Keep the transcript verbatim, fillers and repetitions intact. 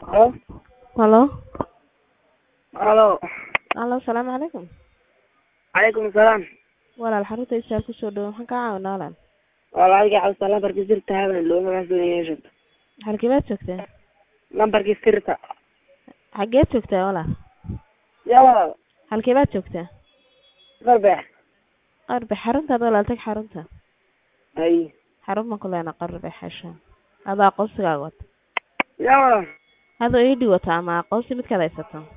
أه الو ألو الو السلام عليكم عليكم السلام walaal xarunta isaal ku soo dhawo maxaan ka caawinaa walaal walaalkii cawsa lambarkii sirta habeen loo magacaabay halkeebaad joogtaa lambarkii sirta xageed joogtaa walaal yaa walaal halkeebaad joogtaa qarbeex qarbeex xaruntaada walaal tag xarunta ay xarun baan ku leenahay qarbeex xashaan adaa aqoonsigaaga wata yaa walaal adoo ii dhiwata ama aqoonsi midkaad haysato